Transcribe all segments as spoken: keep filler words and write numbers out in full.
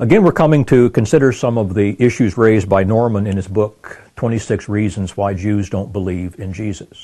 Again, we're coming to consider some of the issues raised by Norman in his book, twenty-six Reasons Why Jews Don't Believe in Jesus.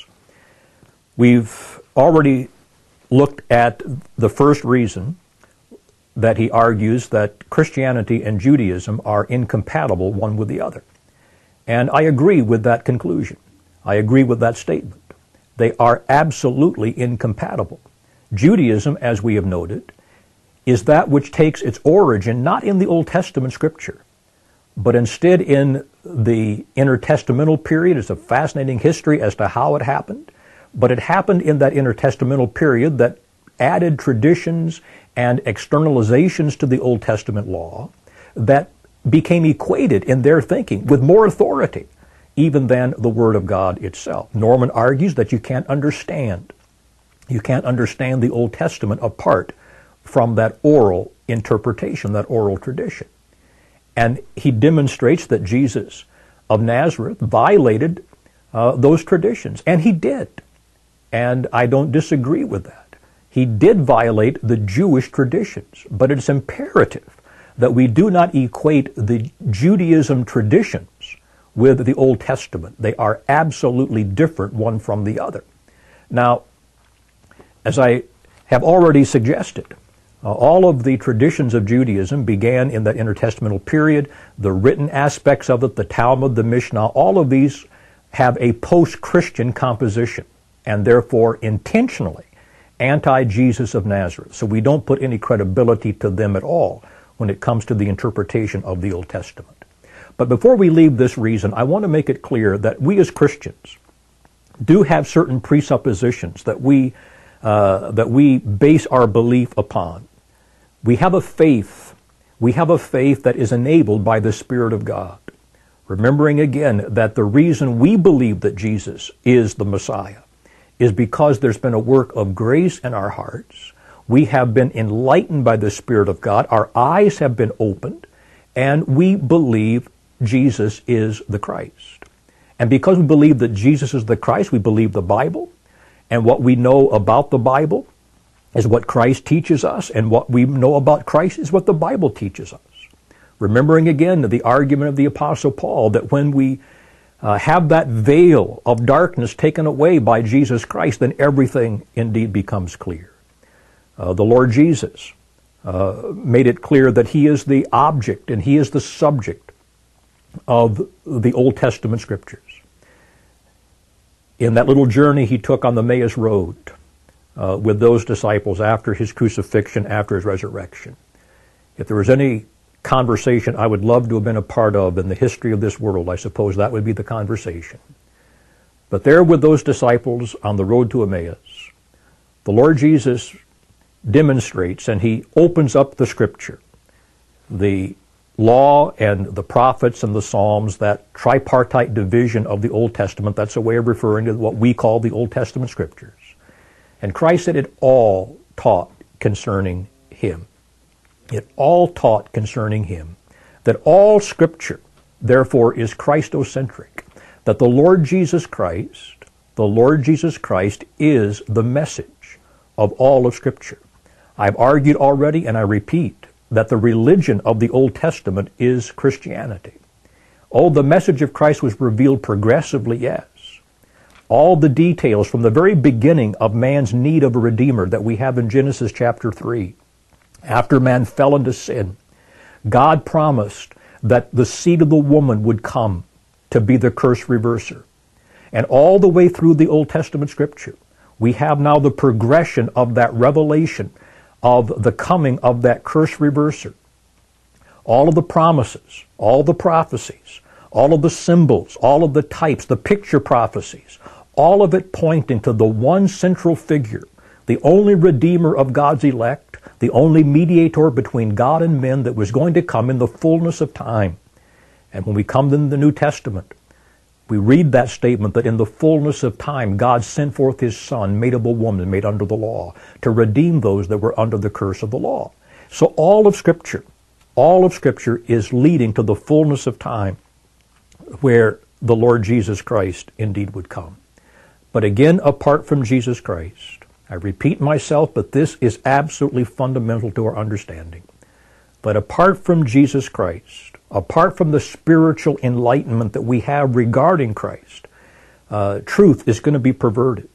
We've already looked at the first reason, that he argues that Christianity and Judaism are incompatible one with the other. And I agree with that conclusion. I agree with that statement. They are absolutely incompatible. Judaism, as we have noted, is that which takes its origin not in the Old Testament scripture, but instead in the intertestamental period. It's a fascinating history as to how it happened, but it happened in that intertestamental period that added traditions and externalizations to the Old Testament law that became equated in their thinking with more authority even than the Word of God itself. Norman argues that you can't understand. You can't understand the Old Testament apart from that oral interpretation, that oral tradition. And he demonstrates that Jesus of Nazareth violated uh, those traditions, and he did. And I don't disagree with that. He did violate the Jewish traditions, but it's imperative that we do not equate the Judaism traditions with the Old Testament. They are absolutely different one from the other. Now, as I have already suggested, uh, all of the traditions of Judaism began in that intertestamental period. The written aspects of it, the Talmud, the Mishnah, all of these have a post-Christian composition, and therefore intentionally anti-Jesus of Nazareth. So we don't put any credibility to them at all when it comes to the interpretation of the Old Testament. But before we leave this reason, I want to make it clear that we as Christians do have certain presuppositions that we uh, that we base our belief upon. We have a faith. We have a faith that is enabled by the Spirit of God. Remembering again that the reason we believe that Jesus is the Messiah is because there's been a work of grace in our hearts. We have been enlightened by the Spirit of God. Our eyes have been opened, and we believe Jesus is the Christ. And because we believe that Jesus is the Christ, we believe the Bible, and what we know about the Bible is what Christ teaches us, and what we know about Christ is what the Bible teaches us. Remembering again the argument of the Apostle Paul that when we Uh, have that veil of darkness taken away by Jesus Christ, then everything indeed becomes clear. Uh, the Lord Jesus uh, made it clear that He is the object and He is the subject of the Old Testament scriptures. In that little journey He took on the Emmaus Road uh, with those disciples after His crucifixion, after His resurrection, if there was any conversation I would love to have been a part of in the history of this world, I suppose that would be the conversation. But there with those disciples on the road to Emmaus, the Lord Jesus demonstrates, and He opens up the scripture, the law and the prophets and the Psalms, that tripartite division of the Old Testament. That's a way of referring to what we call the Old Testament scriptures. And Christ said it all taught concerning Him. It all taught concerning Him, that all Scripture, therefore, is Christocentric, that the Lord Jesus Christ, the Lord Jesus Christ is the message of all of Scripture. I've argued already, and I repeat, that the religion of the Old Testament is Christianity. Oh, the message of Christ was revealed progressively, yes. All the details from the very beginning of man's need of a Redeemer that we have in Genesis chapter three. After man fell into sin, God promised that the seed of the woman would come to be the curse reverser. And all the way through the Old Testament scripture, we have now the progression of that revelation of the coming of that curse reverser. All of the promises, all the prophecies, all of the symbols, all of the types, the picture prophecies, all of it pointing to the one central figure, the only Redeemer of God's elect, the only mediator between God and men that was going to come in the fullness of time. And when we come to the New Testament, we read that statement that in the fullness of time, God sent forth His Son, made of a woman, made under the law, to redeem those that were under the curse of the law. So all of Scripture, all of Scripture is leading to the fullness of time where the Lord Jesus Christ indeed would come. But again, apart from Jesus Christ, I repeat myself, but this is absolutely fundamental to our understanding. that apart from Jesus Christ, apart from the spiritual enlightenment that we have regarding Christ, uh, truth is going to be perverted.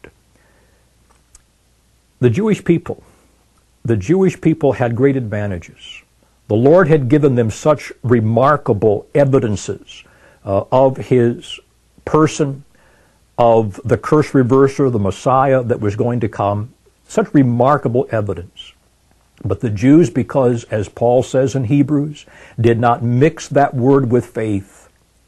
The Jewish people, the Jewish people had great advantages. The Lord had given them such remarkable evidences uh, of His person, of the curse reverser, the Messiah that was going to come, such remarkable evidence. But the Jews, because, as Paul says in Hebrews, did not mix that word with faith,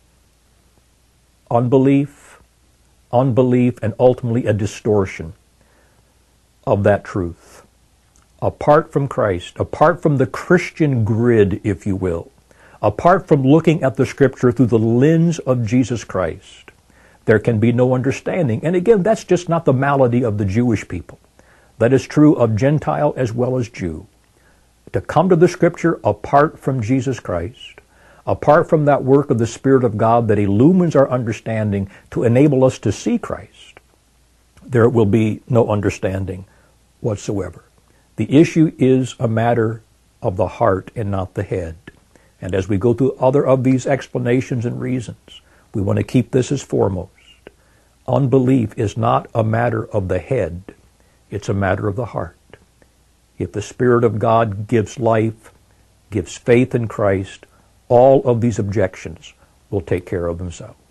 unbelief, unbelief, and ultimately a distortion of that truth. Apart from Christ, apart from the Christian grid, if you will, apart from looking at the Scripture through the lens of Jesus Christ, there can be no understanding. And again, that's just not the malady of the Jewish people. That is true of Gentile as well as Jew. To come to the Scripture apart from Jesus Christ, apart from that work of the Spirit of God that illumines our understanding to enable us to see Christ, there will be no understanding whatsoever. The issue is a matter of the heart and not the head. And as we go through other of these explanations and reasons, we want to keep this as foremost. Unbelief is not a matter of the head. It's a matter of the heart. If the Spirit of God gives life, gives faith in Christ, all of these objections will take care of themselves.